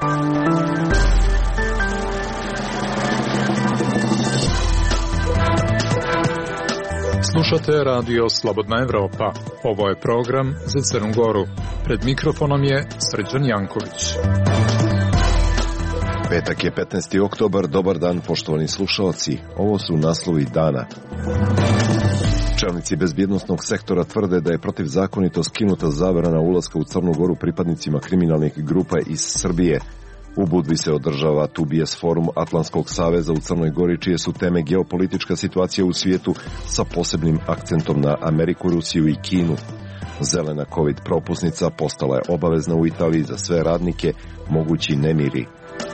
Slušate radio Slobodna Evropa. Ovo je program za Crnu Goru. Pred mikrofonom je Srđan Janković. Petak je 15. oktobar. Dobar dan, poštovani slušalci. Ovo su naslovi dana. Čelnici bezbjednosnog sektora tvrde da je protivzakonito skinuta zabrana ulaska u Crnu Goru pripadnicima kriminalnih grupa iz Srbije. U Budvi se održava Tubijes forum Atlantskog saveza u Crnoj Gori, čije su teme geopolitička situacija u svijetu sa posebnim akcentom na Ameriku, Rusiju i Kinu. Zelena COVID propusnica postala je obavezna u Italiji za sve radnike, mogući nemiri.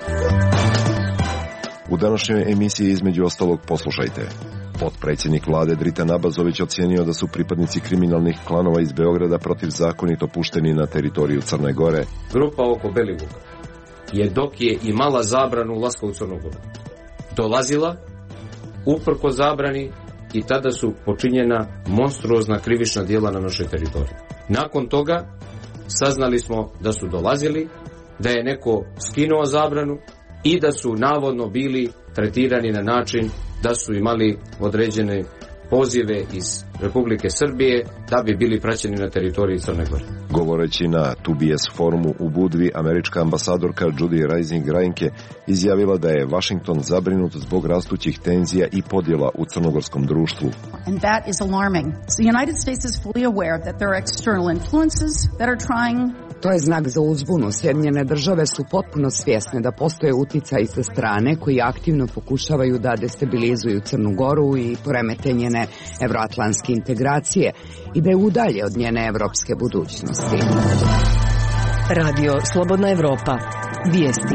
U današnjoj emisiji između ostalog poslušajte. Potpredsjednik vlade Dritan Abazović ocijenio da su pripadnici kriminalnih klanova iz Beograda protivzakonito pušteni na teritoriju Crne Gore. Grupa oko Belivuka je, dok je imala zabranu ulaska u Crnu Goru, dolazila uprko zabrani i tada su počinjena monstruozna krivična djela na našoj teritoriji. Nakon toga saznali smo da su dolazili, da je neko skinuo zabranu i da su navodno bili tretirani na način da su imali određene pozive iz Republike Srbije da bi bili praćeni na teritoriji Crne Gore. Govoreći na Tubijes forumu u Budvi, američka ambasadorka Judy Rising-Reinke izjavila da je Washington zabrinut zbog rastućih tenzija i podjela u crnogorskom društvu. And that is alarming. The United States is fully aware that there are external influences that are trying. To je znak za uzbunu. Sjedinjene države su potpuno svjesne da postoje uticaji sa strane koji aktivno pokušavaju da destabilizuju Crnu Goru i poremete njene evroatlantske integracije i da je udalje od njene evropske budućnosti. Radio Slobodna Evropa. Vijesti.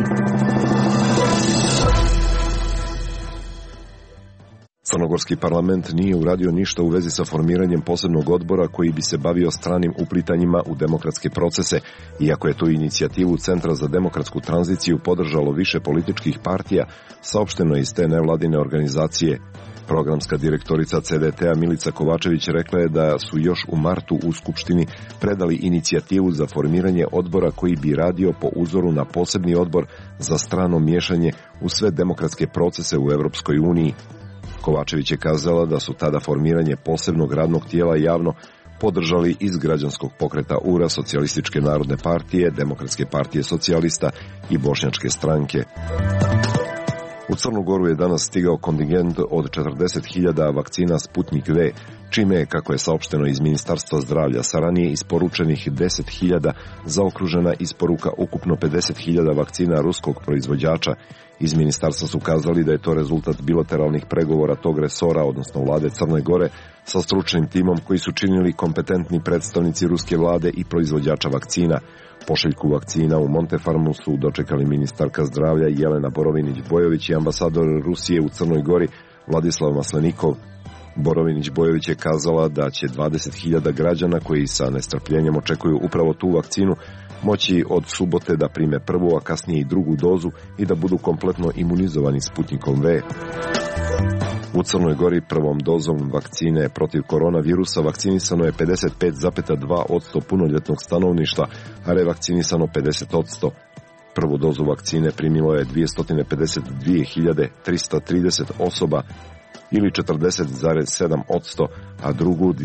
Crnogorski parlament nije uradio ništa u vezi sa formiranjem posebnog odbora koji bi se bavio stranim uplitanjima u demokratske procese, iako je tu inicijativu Centra za demokratsku tranziciju podržalo više političkih partija, saopšteno iz te nevladine organizacije. Programska direktorica CDT-a Milica Kovačević rekla je da su još u martu u Skupštini predali inicijativu za formiranje odbora koji bi radio po uzoru na posebni odbor za strano miješanje u sve demokratske procese u Europskoj uniji. Kovačević je kazala da su tada formiranje posebnog radnog tijela javno podržali iz građanskog pokreta URA, Socijalističke narodne partije, Demokratske partije socijalista i Bošnjačke stranke. U Crnu Goru je danas stigao kontingent od 40.000 vakcina Sputnik V, čime je, kako je saopšteno iz Ministarstva zdravlja, sa ranije isporučenih 10.000 zaokružena isporuka ukupno 50.000 vakcina ruskog proizvođača. Iz ministarstva su kazali da je to rezultat bilateralnih pregovora tog resora, odnosno vlade Crne Gore, sa stručnim timom koji su činili kompetentni predstavnici ruske vlade i proizvođača vakcina. Pošiljku vakcina u Montefarmu su dočekali ministarka zdravlja Jelena Borovinić-Bojović i ambasador Rusije u Crnoj Gori Vladislav Maslenikov. Borovinić-Bojović je kazala da će 20.000 građana koji sa nestrpljenjem očekuju upravo tu vakcinu moći od subote da prime prvu, a kasnije i drugu dozu i da budu kompletno imunizovani Sputnikom V. U Crnoj Gori prvom dozom vakcine protiv koronavirusa vakcinisano je 55,2% punoljetnog stanovništva, a revakcinisano 50%. Prvu dozu vakcine primilo je 252.330 osoba ili 40,7%, a drugu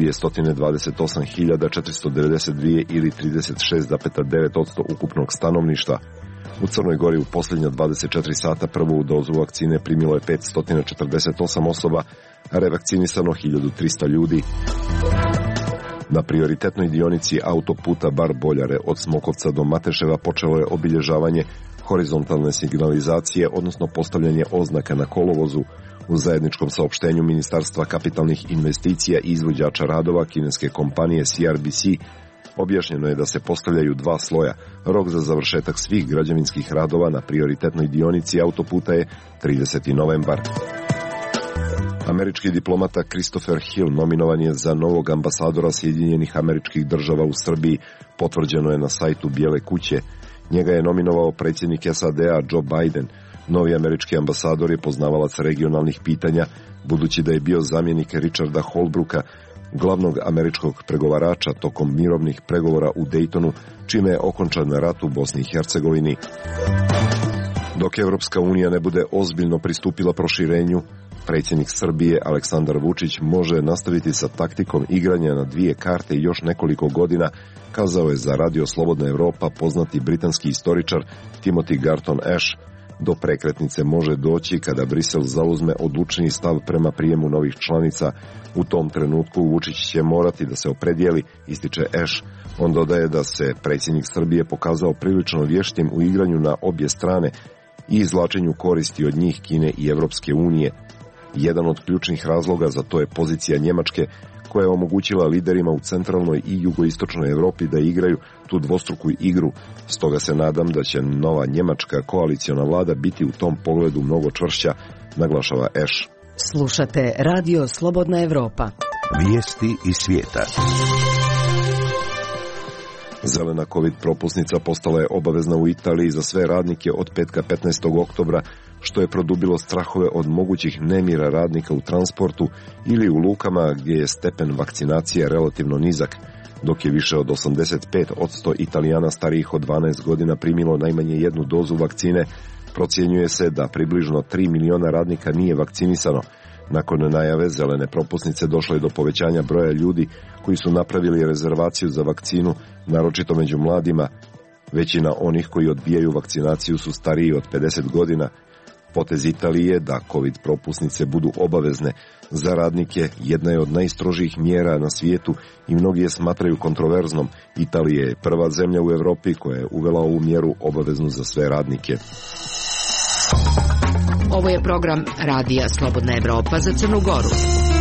228.492 ili 36,9% ukupnog stanovništva. U Crnoj Gori u posljednja 24 sata prvu dozu vakcine primilo je 548 osoba, a revakcinisano 1300 ljudi. Na prioritetnoj dionici autoputa Bar-Boljare od Smokovca do Mateševa počelo je obilježavanje horizontalne signalizacije, odnosno postavljanje oznaka na kolovozu. U zajedničkom saopštenju Ministarstva kapitalnih investicija i izvođača radova kineske kompanije CRBC objašnjeno je da se postavljaju dva sloja. Rok za završetak svih građevinskih radova na prioritetnoj dionici autoputa je 30. novembar. Američki diplomata Christopher Hill nominovan je za novog ambasadora Sjedinjenih Američkih Država u Srbiji, potvrđeno je na sajtu Bijele kuće. Njega je nominovao predsjednik SAD-a Joe Biden. Novi američki ambasador je poznavalac regionalnih pitanja, budući da je bio zamjenik Richarda Holbrooka, glavnog američkog pregovarača tokom mirovnih pregovora u Daytonu, čime je okončan rat u Bosni i Hercegovini. Dok Evropska unija ne bude ozbiljno pristupila proširenju, predsjednik Srbije Aleksandar Vučić može nastaviti sa taktikom igranja na dvije karte i još nekoliko godina, kazao je za Radio Slobodna Evropa poznati britanski istoričar Timothy Garton Ash. Do prekretnice može doći kada Brisel zauzme odlučniji stav prema prijemu novih članica. U tom trenutku Vučić će morati da se opredijeli, ističe Ash. On dodaje da se predsjednik Srbije pokazao prilično vještim u igranju na obje strane i izvlačenju koristi od njih, Kine i Evropske unije. Jedan od ključnih razloga za to je pozicija Njemačke, koja je omogućila liderima u centralnoj i jugoistočnoj Europi da igraju tu dvostruku igru. Stoga se nadam da će nova njemačka koaliciona vlada biti u tom pogledu mnogo čvršća, naglašava Ash. Slušate Radio Slobodna Evropa. Vijesti iz svijeta. Zelena COVID propusnica postala je obavezna u Italiji za sve radnike od petka 15. oktobra, što je produbilo strahove od mogućih nemira radnika u transportu ili u lukama gdje je stepen vakcinacije relativno nizak. Dok je više od 85% Italijana starijih od 12 godina primilo najmanje jednu dozu vakcine, procjenjuje se da približno 3 miliona radnika nije vakcinisano. Nakon najave zelene propusnice došlo je do povećanja broja ljudi koji su napravili rezervaciju za vakcinu, naročito među mladima. Većina onih koji odbijaju vakcinaciju su stariji od 50 godina. Potez Italije da COVID propusnice budu obavezne za radnike jedna je od najstrožijih mjera na svijetu i mnogi je smatraju kontroverznom. Italija je prva zemlja u Europi koja je uvela ovu mjeru obaveznu za sve radnike. Ovo je program Radija Slobodna Evropa za Crnu Goru.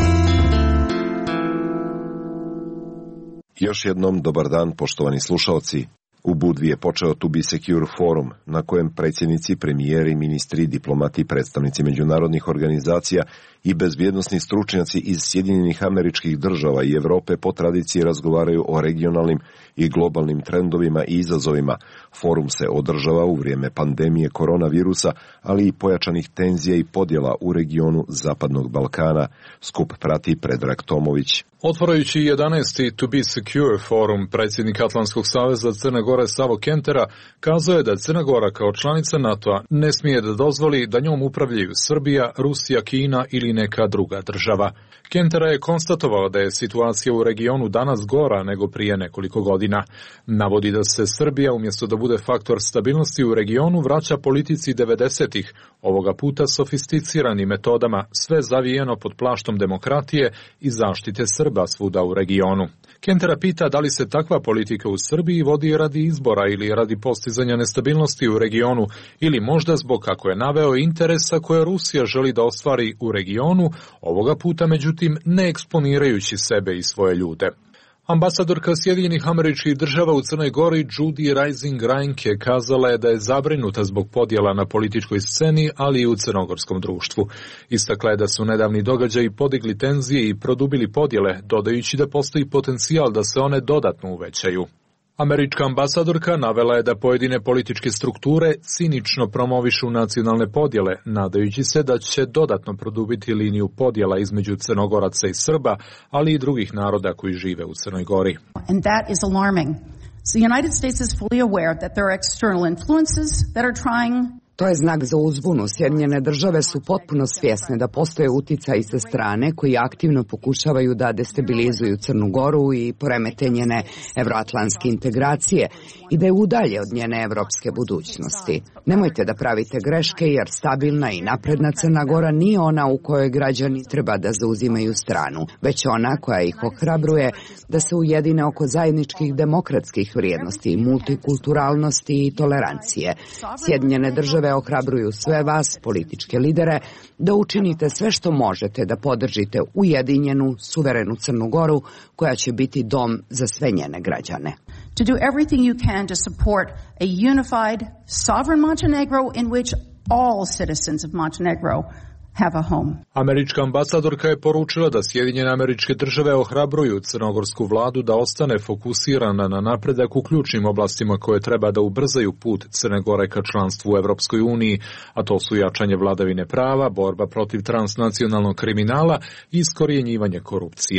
Još jednom dobar dan, poštovani slušalci. U Budvi je počeo To Be Secure forum, na kojem predsjednici, premijeri, ministri, diplomati, predstavnici međunarodnih organizacija i bezbjednosni stručnjaci iz Sjedinjenih Američkih Država i Europe po tradiciji razgovaraju o regionalnim i globalnim trendovima i izazovima. Forum se održava u vrijeme pandemije koronavirusa, ali i pojačanih tenzija i podjela u regionu Zapadnog Balkana. Skup prati Predrag Tomović. Otvarajući 11. To Be Secure forum, predsjednik Atlantskog saveza Crne Gore Savo Kentera kazao je da Crna Gora kao članica NATO-a ne smije da dozvoli da njom upravljaju Srbija, Rusija, Kina ili neka druga država. Kentera je konstatovao da je situacija u regionu danas gora nego prije nekoliko godina. Navodi da se Srbija umjesto da bude faktor stabilnosti u regionu vraća politici 90-ih, ovoga puta sofisticiranim metodama, sve zavijeno pod plaštom demokratije i zaštite Srba svuda u regionu. Kentera pita da li se takva politika u Srbiji vodi radi izbora ili radi postizanja nestabilnosti u regionu ili možda zbog, kako je naveo, interesa koje Rusija želi da ostvari u regionu, ovoga puta međutim ne eksponirajući sebe i svoje ljude. Ambasadorka Sjedinjenih Američkih Država u Crnoj Gori Judy Rising Reinke kazala je da je zabrinuta zbog podjela na političkoj sceni, ali i u crnogorskom društvu. Istakla je da su nedavni događaji podigli tenzije i produbili podjele, dodajući da postoji potencijal da se one dodatno uvećaju. Američka ambasadorka navela je da pojedine političke strukture cinično promovišu nacionalne podjele, nadajući se da će dodatno produbiti liniju podjela između Crnogoraca i Srba, ali i drugih naroda koji žive u Crnoj Gori. And that is alarming. The United States is fully aware that there are external influences that are trying. To je znak za uzbunu. Sjedinjene države su potpuno svjesne da postoje uticaji sa strane koji aktivno pokušavaju da destabilizuju Crnu Goru i poremete njene evroatlantske integracije i da je udalje od njene evropske budućnosti. Nemojte da pravite greške jer stabilna i napredna Crna Gora nije ona u kojoj građani treba da zauzimaju stranu, već ona koja ih ohrabruje da se ujedine oko zajedničkih demokratskih vrijednosti, multikulturalnosti i tolerancije. Sjedinjene države ohrabruju sve vas, političke lidere, da učinite sve što možete da podržite ujedinjenu, suverenu Crnu Goru koja će biti dom za sve njene građane. To do everything you can to support a unified, sovereign Montenegro in which all citizens of Montenegro have a home. Američka ambasadorka je poručila da Sjedinjene Američke Države ohrabruju crnogorsku vladu da ostane fokusirana na napredak u ključnim oblastima koje treba da ubrzaju put Crne Gore ka članstvu u Evropskoj uniji, a to su jačanje vladavine prava, borba protiv transnacionalnog kriminala i iskorjenjivanje korupcije.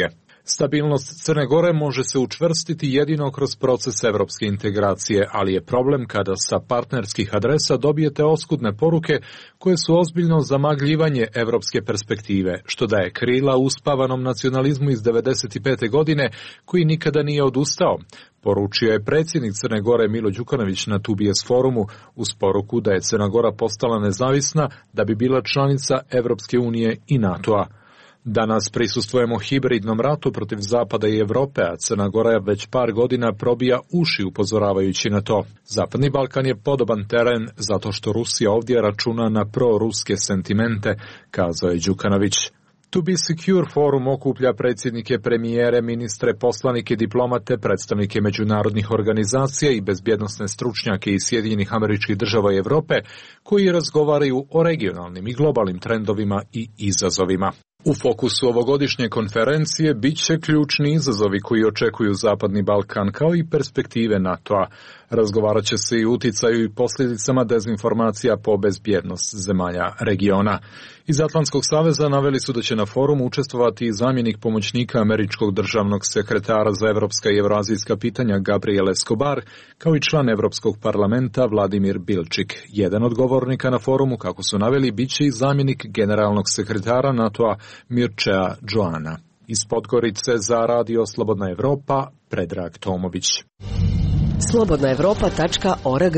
Stabilnost Crne Gore može se učvrstiti jedino kroz proces evropske integracije, ali je problem kada sa partnerskih adresa dobijete oskudne poruke koje su ozbiljno zamagljivanje evropske perspektive, što daje krila uspavanom nacionalizmu iz 1995. godine koji nikada nije odustao. Poručio je predsjednik Crne Gore Milo Đukanović na TBS forumu uz poruku da je Crna Gora postala nezavisna da bi bila članica Evropske unije i NATO-a. Danas prisustvujemo hibridnom ratu protiv Zapada i Evrope, a Crna Gora već par godina probija uši upozoravajući na to. Zapadni Balkan je podoban teren zato što Rusija ovdje računa na proruske sentimente, kazao je Đukanović. To be secure forum okuplja predsjednike, premijere, ministre, poslanike, diplomate, predstavnike međunarodnih organizacija i bezbjednosne stručnjake iz Sjedinjenih Američkih Država i Evrope koji razgovaraju o regionalnim i globalnim trendovima i izazovima. U fokusu ovogodišnje konferencije bit će ključni izazovi koji očekuju Zapadni Balkan kao i perspektive NATO-a. Razgovarat će se i uticaju i posljedicama dezinformacija po bezbjednost zemalja regiona. Iz Atlantskog saveza naveli su da će na forumu učestvovati i zamjenik pomoćnika američkog državnog sekretara za evropska i evroazijska pitanja Gabriel Escobar, kao i član Evropskog parlamenta Vladimir Bilčik. Jedan od govornika na forumu, kako su naveli, bit će i zamjenik generalnog sekretara NATO-a Mircea Joana. Iz Podgorice za Radio Slobodna Evropa, Predrag Tomović. slobodnaevropa.org.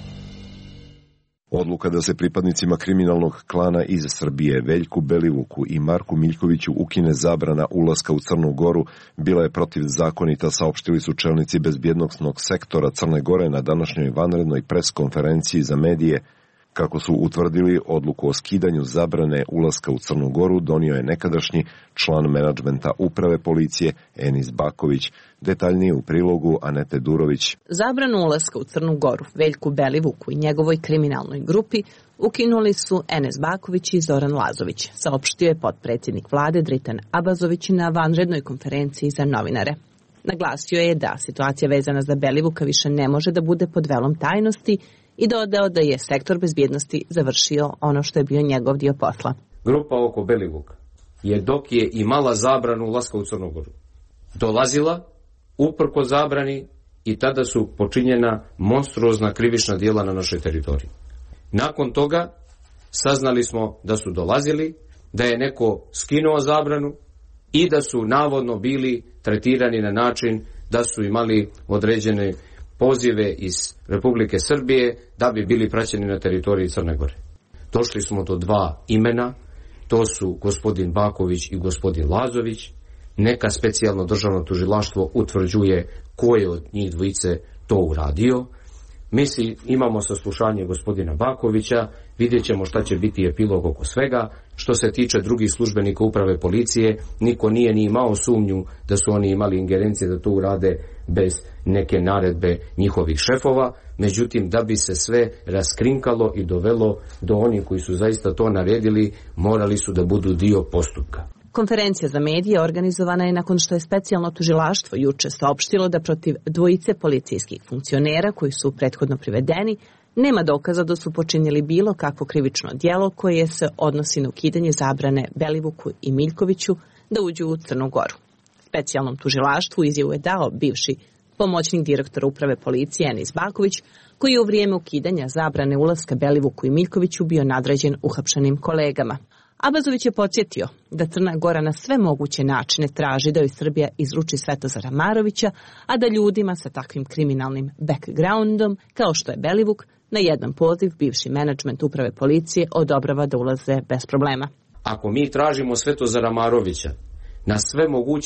Odluka da se pripadnicima kriminalnog klana iz Srbije Veljku Belivuku i Marku Miljkoviću ukine zabrana ulaska u Crnu Goru bila je protivzakonita, saopštili su čelnici bezbjednosnog sektora Crne Gore na današnjoj vanrednoj preskonferenciji za medije. Kako su utvrdili, odluku o skidanju zabrane ulaska u Crnu Goru donio je nekadašnji član menadžmenta uprave policije Enis Baković. Detaljnije u prilogu Anete Durović. Zabranu ulaska u Crnu Goru Veljku Belivuku i njegovoj kriminalnoj grupi ukinuli su Enes Baković i Zoran Lazović, saopštio je potpredsjednik vlade Dritan Abazović na vanrednoj konferenciji za novinare. Naglasio je da situacija vezana za Belivuka više ne može da bude pod velom tajnosti i dodao da je sektor bezbjednosti završio ono što je bio njegov dio posla. Grupa oko Belivuka je dok je imala zabranu ulaska u Crnu Goru dolazila uprko zabrani i tada su počinjena monstruozna krivična djela na našoj teritoriji. Nakon toga saznali smo da su dolazili, da je neko skinuo zabranu i da su navodno bili tretirani na način da su imali određene pozive iz Republike Srbije da bi bili praćeni na teritoriji Crne Gore. Došli smo do dva imena, to su gospodin Baković i gospodin Lazović. Neka specijalno državno tužilaštvo utvrđuje ko je od njih dvojice to uradio. Mi imamo saslušanje gospodina Bakovića, vidjet ćemo šta će biti epilog oko svega. Što se tiče drugih službenika uprave policije, niko nije ni imao sumnju da su oni imali ingerencije da to urade bez neke naredbe njihovih šefova. Međutim, da bi se sve raskrinkalo i dovelo do onih koji su zaista to naredili, morali su da budu dio postupka. Konferencija za medije organizovana je nakon što je specijalno tužilaštvo juče saopštilo da protiv dvojice policijskih funkcionera koji su prethodno privedeni nema dokaza da su počinili bilo kakvo krivično djelo koje se odnosi na ukidanje zabrane Belivuku i Miljkoviću da uđu u Crnu Goru. Specijalnom tužilaštvu izjavu je dao bivši pomoćnik direktora uprave policije Enis Baković, koji je u vrijeme ukidanja zabrane ulaska Belivuku i Miljkoviću bio nadređen uhapšenim kolegama. Abazović je podsjetio da Crna Gora na sve moguće načine traži da joj Srbija izruči Svetozara Marovića, a da ljudima sa takvim kriminalnim backgroundom, kao što je Belivuk, na jedan poziv bivši menadžment uprave policije odobrava da ulaze bez problema. Ako mi tražimo Svetozara Marovića na sve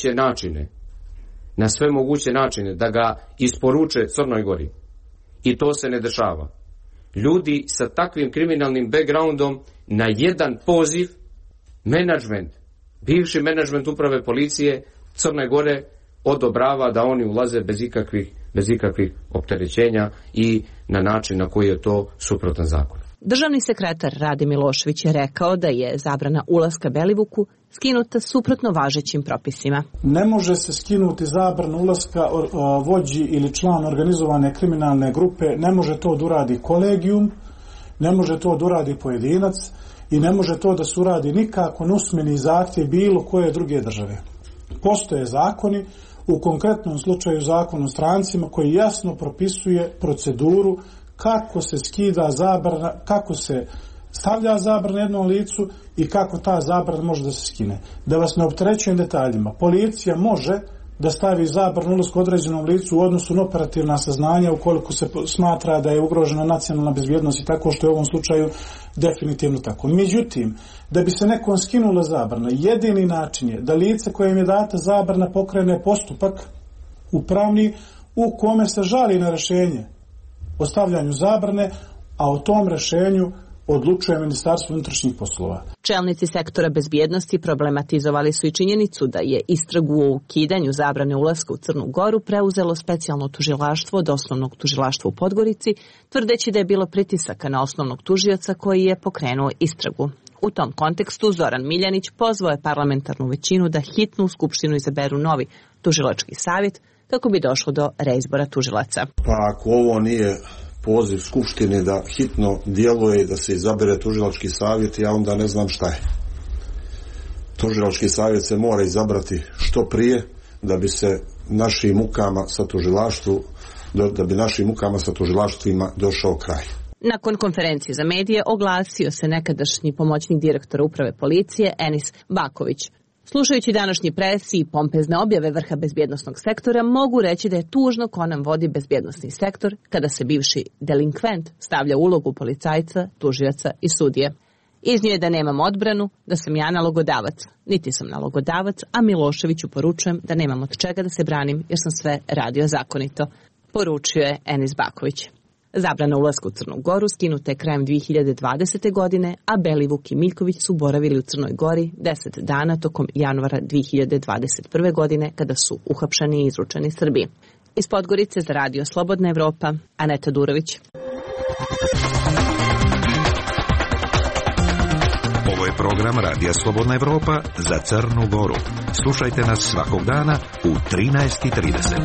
moguće načine da ga isporuče Crnoj Gori, i to se ne dešava, ljudi sa takvim kriminalnim backgroundom na jedan poziv bivši menadžment uprave policije Crne Gore odobrava da oni ulaze bez ikakvih opterećenja i na način na koji je to suprotan zakonu. Državni sekretar Rade Milošević je rekao da je zabrana ulaska Belivuku skinuta suprotno važećim propisima. Ne može se skinuti zabrana ulaska vođi ili član organizovane kriminalne grupe, ne može to da uradi kolegijum, ne može to da uradi pojedinac i ne može to da se uradi nikako na usmeni zahtjev bilo koje druge države. Postoje zakoni, u konkretnom slučaju zakon o strancima koji jasno propisuje proceduru kako se skida zabrana, kako se stavlja zabrana jednom licu i kako ta zabrana može da se skine. Da vas ne opterećujem detaljima, policija može da stavi zabranu ulaska određenom licu u odnosu na operativna saznanja ukoliko se smatra da je ugrožena nacionalna bezbjednost i tako što je u ovom slučaju definitivno tako. Međutim, da bi se nekom skinula zabrana, jedini način je da lice kojem je data zabrana pokrene postupak upravni u kome se žali na rješenje o stavljanju zabrane, a o tom rješenju odlučuje Ministarstvo unutrašnjih poslova. Čelnici sektora bezbjednosti problematizovali su i činjenicu da je istragu o ukidanju zabrane ulaska u Crnu Goru preuzelo specijalno tužilaštvo od osnovnog tužilaštva u Podgorici, tvrdeći da je bilo pritisaka na osnovnog tužioca koji je pokrenuo istragu. U tom kontekstu Zoran Miljanić pozvao je parlamentarnu većinu da hitno u Skupštinu izaberu novi tužilački savjet kako bi došlo do reizbora tužilaca. Pa ako ovo nije poziv Skupštini da hitno djeluje i da se izabere tužilački savjet, ja onda ne znam šta je. Tužilački savjet se mora izabrati što prije da bi se našim mukama sa tužilaštvu, da bi našim mukama sa tužilaštvima došao kraj. Nakon konferencije za medije oglasio se nekadašnji pomoćnik direktora uprave policije Enis Baković. Slušajući današnji pres i pompezne objave vrha bezbjednosnog sektora, mogu reći da je tužno ko nam vodi bezbjednosni sektor kada se bivši delinkvent stavlja ulogu policajca, tužioca i sudije. Iznio je da nemam odbranu, da sam ja nalogodavac. Niti sam nalogodavac, a Miloševiću poručujem da nemam od čega da se branim jer sam sve radio zakonito, poručio je Enis Baković. Zabrana ulaska u Crnu Goru skinuta je krajem 2020. godine, a Belivuk i Miljković su boravili u Crnoj Gori 10 dana tokom januara 2021. godine kada su uhapšeni i izručeni Srbiji. Iz Podgorice za Radio Slobodna Evropa, Aneta Durović. Ovo je program Radija Slobodna Evropa za Crnu Goru. Slušajte nas svakog dana u 13:30.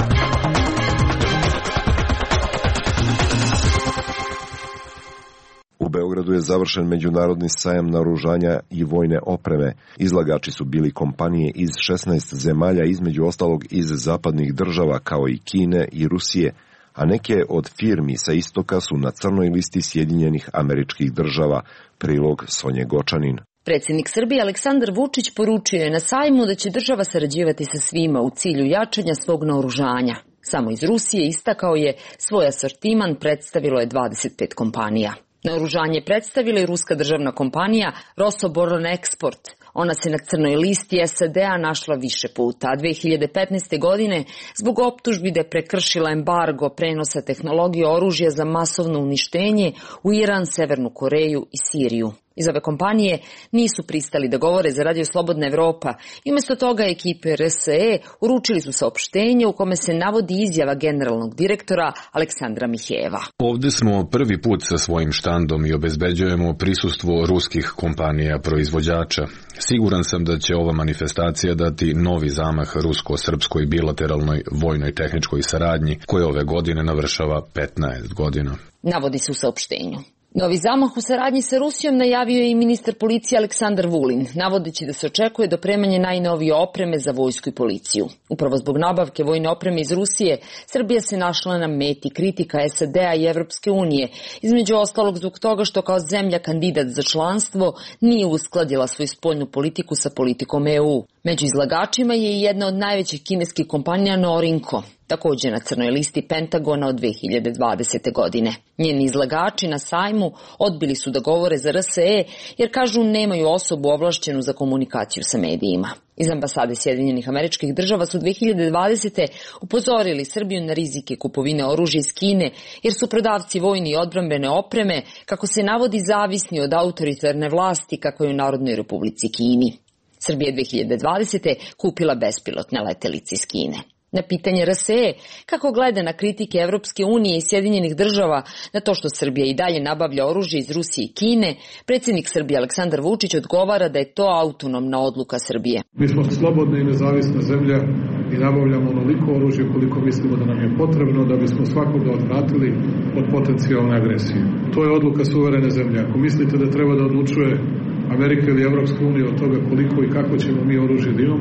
U Beogradu je završen međunarodni sajam naoružanja i vojne opreme. Izlagači su bili kompanije iz 16 zemalja, između ostalog iz zapadnih država kao i Kine i Rusije, a neke od firmi sa istoka su na crnoj listi Sjedinjenih Američkih Država. Prilog Sonje Gočanin. Predsjednik Srbije Aleksandar Vučić poručio je na sajmu da će država sarađivati sa svima u cilju jačanja svog naoružanja. Samo iz Rusije, istakao je, svoj asortiman predstavilo je 25 kompanija. Naoružanje predstavila i ruska državna kompanija Rosoboronexport. Ona se na crnoj listi SAD-a našla više puta, a 2015. godine zbog optužbi da je prekršila embargo prenosa tehnologije oružja za masovno uništenje u Iran, Severnu Koreju i Siriju. Iz ove kompanije nisu pristali da govore za Radio Slobodna Evropa i umjesto toga ekipe RSE uručili su saopštenje u kome se navodi izjava generalnog direktora Aleksandra Mihejeva. Ovdje smo prvi put sa svojim štandom i obezbeđujemo prisustvo ruskih kompanija proizvođača. Siguran sam da će ova manifestacija dati novi zamah rusko-srpskoj bilateralnoj vojnoj tehničkoj saradnji koja ove godine navršava 15 godina. Navodi se u saopštenju. Novi zamah u saradnji sa Rusijom najavio je i ministar policije Aleksandar Vulin, navodeći da se očekuje dopremanje najnovije opreme za vojsku i policiju. Upravo zbog nabavke vojne opreme iz Rusije, Srbija se našla na meti kritika SAD-a i Evropske unije, između ostalog zbog toga što kao zemlja kandidat za članstvo nije uskladila svoju spoljnu politiku sa politikom EU. Među izlagačima je i jedna od najvećih kineskih kompanija Norinco, također na crnoj listi Pentagona od 2020. godine. Njeni izlagači na sajmu odbili su da govore za RSE jer kažu nemaju osobu ovlašćenu za komunikaciju sa medijima. Iz ambasade Sjedinjenih Američkih Država su 2020. upozorili Srbiju na rizike kupovine oružja iz Kine jer su prodavci vojne i odbrambene opreme, kako se navodi, zavisni od autoritarne vlasti kakva je u Narodnoj Republici Kini. Srbija je 2020. kupila bespilotne letelice iz Kine. Na pitanje RSE kako gleda na kritike Evropske unije i Sjedinjenih Država na to što Srbija i dalje nabavlja oružje iz Rusije i Kine, predsjednik Srbije Aleksandar Vučić odgovara da je to autonomna odluka Srbije. Mi smo slobodna i nezavisna zemlja i nabavljamo onoliko oružje koliko mislimo da nam je potrebno da bismo svakoga odvratili od potencijalne agresije. To je odluka suverene zemlje. Ako mislite da treba da odlučuje Amerika ili Evropska unija od toga koliko i kako ćemo mi oružje da imamo,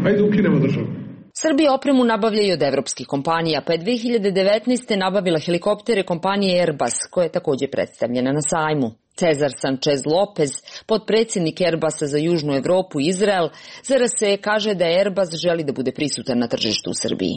Hajde ukinemo državu. Srbija opremu nabavlja i od evropskih kompanija, pa je 2019. nabavila helikoptere kompanije Airbus, koja je takođe predstavljena na sajmu. Cezar Sanchez Lopez, potpredsjednik Airbusa za Južnu Evropu i Izrael, za RSE kaže da Airbus želi da bude prisutan na tržištu u Srbiji.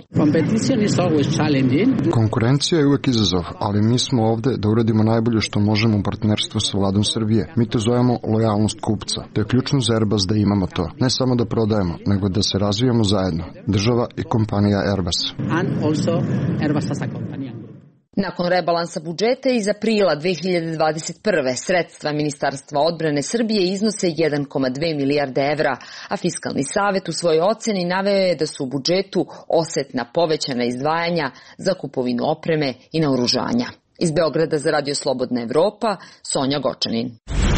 Konkurencija je uvek izazov, ali mi smo ovde da uradimo najbolje što možemo u partnerstvu sa vladom Srbije. Mi to zovemo lojalnost kupca. To je ključno za Airbus da imamo to. Ne samo da prodajemo, nego da se razvijamo zajedno. Država i kompanija Airbus. Nakon rebalansa budžeta iz aprila 2021. sredstva Ministarstva odbrane Srbije iznose 1,2 milijarde evra, a Fiskalni savet u svojoj oceni naveo je da su u budžetu osetna povećana izdvajanja za kupovinu opreme i naoružanja. Iz Beograda za Radio Slobodna Evropa, Sonja Gočanin.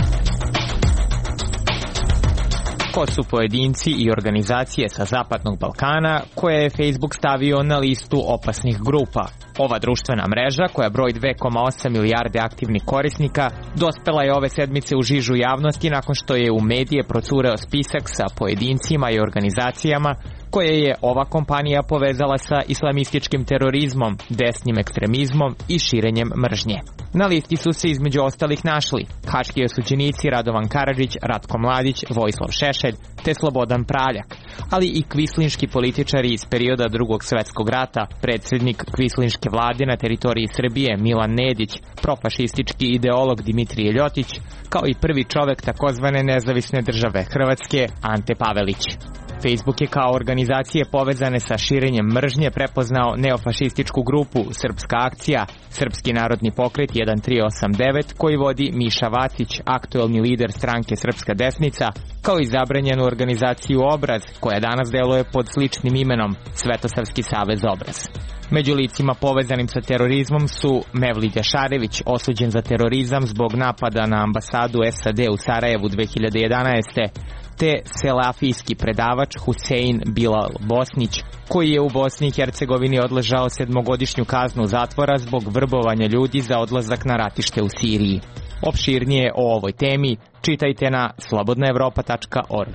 Ko su pojedinci i organizacije sa Zapadnog Balkana koje je Facebook stavio na listu opasnih grupa? Ova društvena mreža, koja broji 2,8 milijarde aktivnih korisnika, dospela je ove sedmice u žižu javnosti nakon što je u medije procureo spisak sa pojedincima i organizacijama koje je ova kompanija povezala sa islamističkim terorizmom, desnim ekstremizmom i širenjem mržnje. Na listi su se između ostalih našli haški osuđenici Radovan Karadžić, Ratko Mladić, Vojislav Šešelj te Slobodan Praljak, ali i kvislinški političari iz perioda Drugog svetskog rata, predsjednik kvislinške vlade na teritoriji Srbije Milan Nedić, profašistički ideolog Dimitrije Ljotić, kao i prvi čovek takozvane nezavisne države Hrvatske Ante Pavelić. Facebook je kao organizacije povezane sa širenjem mržnje prepoznao neofašističku grupu Srpska akcija, Srpski narodni pokret 1389 koji vodi Miša Vacić, aktuelni lider stranke Srpska desnica, kao i zabranjenu organizaciju Obraz, koja danas deluje pod sličnim imenom Svetosavski savez Obraz. Među licima povezanim sa terorizmom su Mevlid Jašarević, osuđen za terorizam zbog napada na ambasadu SAD u Sarajevu 2011. te selafijski predavač Husein Bilal Bosnić, koji je u Bosni i Hercegovini odležao 7-godišnju kaznu zatvora zbog vrbovanja ljudi za odlazak na ratište u Siriji. Opširnije o ovoj temi čitajte na slobodnaevropa.org.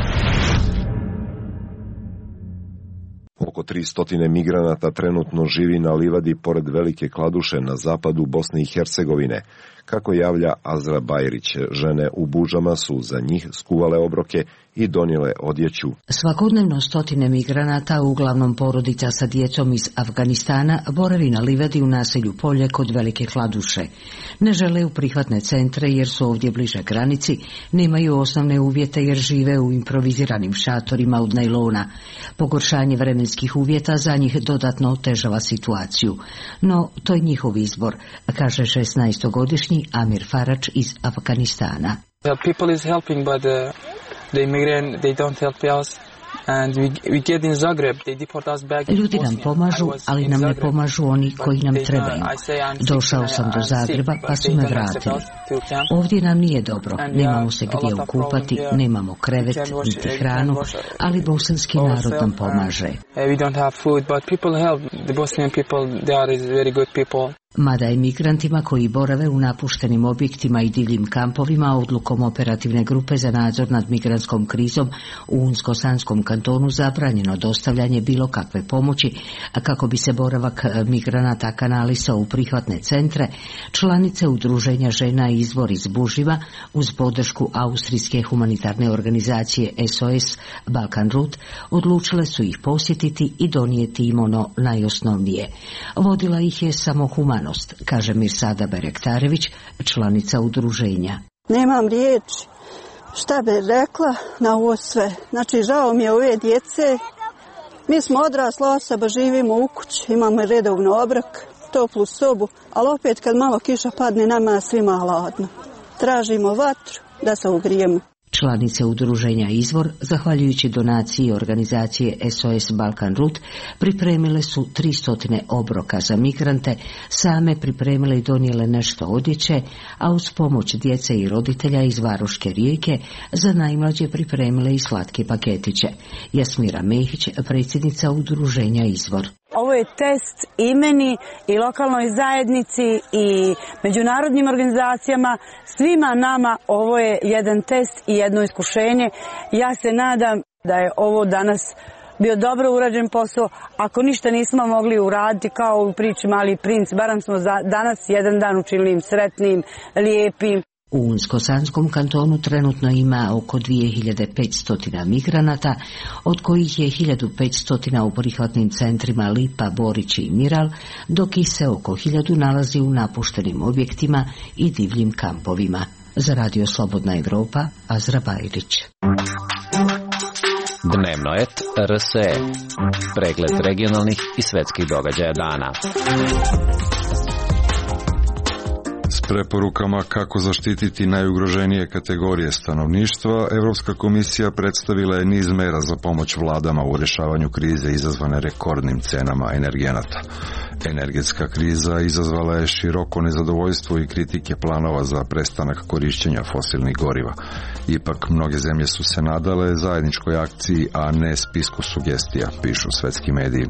Oko 300 migranata trenutno živi na livadi pored Velike Kladuše na zapadu Bosne i Hercegovine. Kako javlja Azra Bajrić, žene u Bužama su za njih skuvale obroke i donijele odjeću. Svakodnevno stotine migranata, uglavnom porodica sa djecom iz Afganistana, boravi na livadi u naselju Polje kod Velike Kladuše. Ne žele u prihvatne centre jer su ovdje bliže granici, nemaju osnovne uvjete jer žive u improviziranim šatorima od najlona. Pogoršanje vremenskih uvjeta za njih dodatno otežava situaciju. No, to je njihov izbor, kaže 16-godišnji Amir Farač iz Afganistana. People is helping, but the immigrant, they don't help us. And we get in Zagreb, they deport us back. Ljudi nam pomažu, ali nam ne pomažu oni koji nam trebaju. Došao sam do Zagreba, pa su me vratili. Ovdje nam nije dobro, nemamo se gdje okupati, nemamo krevet, niti hranu, ali bosanski narod nam pomaže. We don't have food, but people help. The Bosnian people, they are very good people. Mada je migrantima koji borave u napuštenim objektima i divljim kampovima odlukom operativne grupe za nadzor nad migrantskom krizom u Unsko-Sanskom kantonu zabranjeno dostavljanje bilo kakve pomoći, a kako bi se boravak migranata kanalisao u prihvatne centre, članice udruženja žena Izvor iz Buživa uz podršku austrijske humanitarne organizacije SOS Balkan Route odlučile su ih posjetiti i donijeti im ono najosnovnije. Vodila ih je samo humanost, kaže Mirsada Berektarević, članica udruženja. Nemam riječi. Šta bi rekla na ovo sve? Znači, žao mi je ove djece. Mi smo odrasla osoba, živimo u kući, imamo redovno obrok, toplu sobu, ali opet kad malo kiša padne, nama svima hladno. Tražimo vatru da se ugrijemo. Članice udruženja Izvor, zahvaljujući donaciji organizacije SOS Balkan Route, pripremile su 300 obroka za migrante, same pripremile i donijele nešto odjeće, a uz pomoć djece i roditelja iz Varoške Rijeke za najmlađe pripremile i slatke paketiće. Jasmira Mehić, predsjednica udruženja Izvor. Ovo je test i meni i lokalnoj zajednici i međunarodnim organizacijama, svima nama ovo je jedan test i jedno iskušenje. Ja se nadam Da je ovo danas bio dobro urađen posao, ako ništa nismo mogli uraditi kao u priči Mali princ, barem smo danas jedan dan učinili im sretnim, lijepim. U Unsko-Sanskom kantonu trenutno ima oko 2500 migranata, od kojih je 1500 u prihvatnim centrima Lipa, Borić i Miral, dok ih se oko 1000 nalazi u napuštenim objektima i divljim kampovima. Za Radio Slobodna Evropa, Azra Bajrić. Dnevno et RSE. Pregled regionalnih i svetskih događaja dana. S preporukama kako zaštititi najugroženije kategorije stanovništva, Evropska komisija predstavila je niz mera za pomoć vladama u rješavanju krize izazvane rekordnim cenama energenata. Energetska kriza izazvala je široko nezadovoljstvo i kritike planova za prestanak korišćenja fosilnih goriva. Ipak, mnoge zemlje su se nadale zajedničkoj akciji, a ne spisku sugestija, pišu svetski mediji.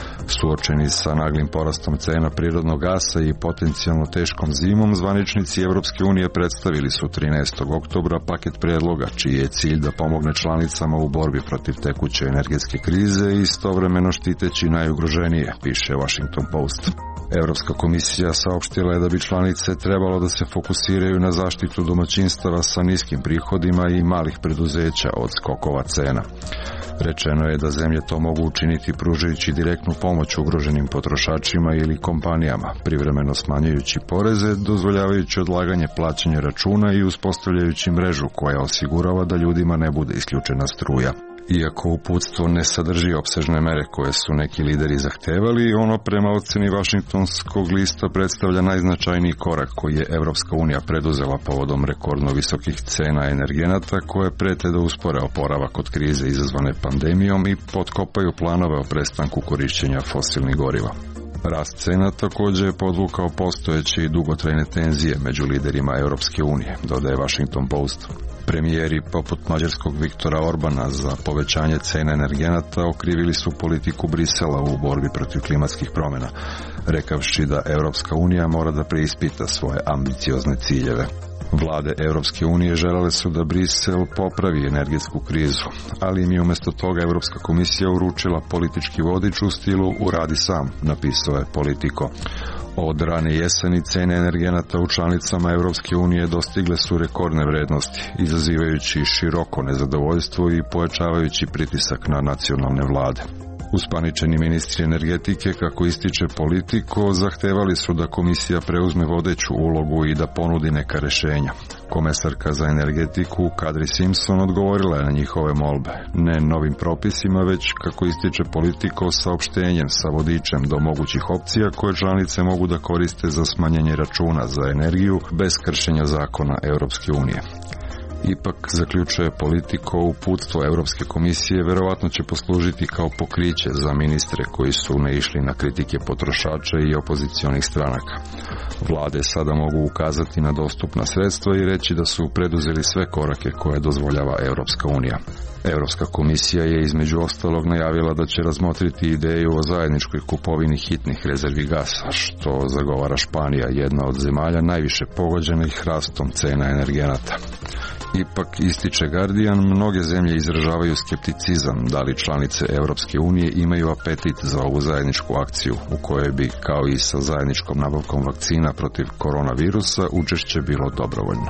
Suočeni sa naglim porastom cena prirodnog gasa i potencijalno teškom zimom, zvaničnici Evropske unije predstavili su 13. oktobra paket predloga, čiji je cilj da pomogne članicama u borbi protiv tekuće energetske krize i istovremeno štiteći najugroženije, piše Washington Post. Evropska komisija saopštila je da bi članice trebalo da se fokusiraju na zaštitu domaćinstava sa niskim prihodima i malih preduzeća od skokova cena. Rečeno je da zemlje to mogu učiniti pružajući direktnu pomoć ugroženim potrošačima ili kompanijama, privremeno smanjujući poreze, dozvoljavajući odlaganje plaćanja računa i uspostavljajući mrežu koja osigurava da ljudima ne bude isključena struja. Iako uputstvo ne sadrži opsežne mere koje su neki lideri zahtevali, ono prema oceni Vašingtonskog lista predstavlja najznačajniji korak koji je Evropska unija preduzela povodom rekordno visokih cena energenata koje prete da uspore oporavak od krize izazvane pandemijom i potkopaju planove o prestanku korišćenja fosilnih goriva. Rast cena također je podvukao postojeće i dugotrajne tenzije među liderima Europske unije, dodaje Washington Post. Premijeri poput mađarskog Viktora Orbana za povećanje cena energenata okrivili su politiku Brisela u borbi protiv klimatskih promjena, rekavši da Europska unija mora da preispita svoje ambiciozne ciljeve. Vlade Europske unije želele su da Brisel popravi energetsku krizu, ali im je umjesto toga Europska komisija uručila politički vodič u stilu uradi sam, napisao je Politico. Od rane jeseni cene energenata u članicama Europske unije dostigle su rekordne vrednosti, izazivajući široko nezadovoljstvo i pojačavajući pritisak na nacionalne vlade. Uspaničeni ministri energetike, kako ističe Politico, zahtevali su da komisija preuzme vodeću ulogu i da ponudi neka rješenja. Komesarka za energetiku Kadri Simpson odgovorila je na njihove molbe, ne novim propisima, već, kako ističe Politico, saopštenjem sa vodičem do mogućih opcija koje članice mogu da koriste za smanjenje računa za energiju bez kršenja zakona Europske unije. Ipak, zaključuje Politico, uputstvo Europske komisije verovatno će poslužiti kao pokriće za ministre koji su naišli na kritike potrošača i opozicionih stranaka. Vlade sada mogu ukazati na dostupna sredstva i reći da su preduzeli sve korake koje dozvoljava Europska unija. Europska komisija je između ostalog najavila da će razmotriti ideju o zajedničkoj kupovini hitnih rezervi gasa, što zagovara Španija, jedna od zemalja najviše pogođenih rastom cena energenata. Ipak, ističe Guardian, mnoge zemlje izražavaju skepticizam da li članice Europske unije imaju apetit za ovu zajedničku akciju, u kojoj bi, kao i sa zajedničkom nabavkom vakcina protiv koronavirusa, učešće bilo dobrovoljno.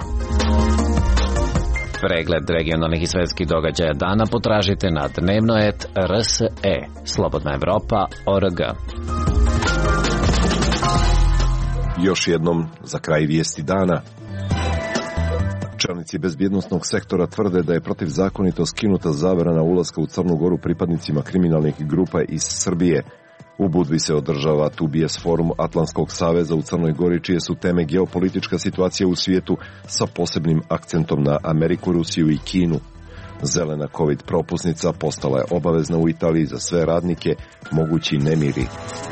Pregled regionalnih i svetskih događaja dana potražite na dnevno.rs.e, Slobodna Evropa.org. Još jednom, za kraj vijesti dana. Čelnici bezbjednosnog sektora tvrde da je protivzakonito skinuta zabrana ulaska u Crnu Goru pripadnicima kriminalnih grupa iz Srbije. U Budvi se održava TBS forum Atlantskog saveza u Crnoj Gori, čije su teme geopolitička situacija u svijetu sa posebnim akcentom na Ameriku, Rusiju i Kinu. Zelena COVID propusnica postala je obavezna u Italiji za sve radnike, mogući nemiri.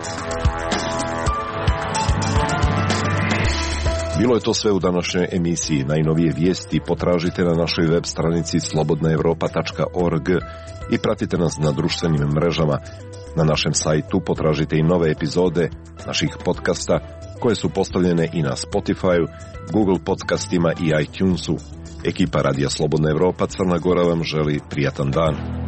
Bilo je to sve u današnjoj emisiji. Najnovije vijesti potražite na našoj web stranici slobodnaevropa.org i pratite nas na društvenim mrežama. Na našem sajtu potražite i nove epizode naših podcasta koje su postavljene i na Spotify, Google podcastima i iTunesu. Ekipa Radija Slobodna Evropa Crna Gora vam želi prijatan dan.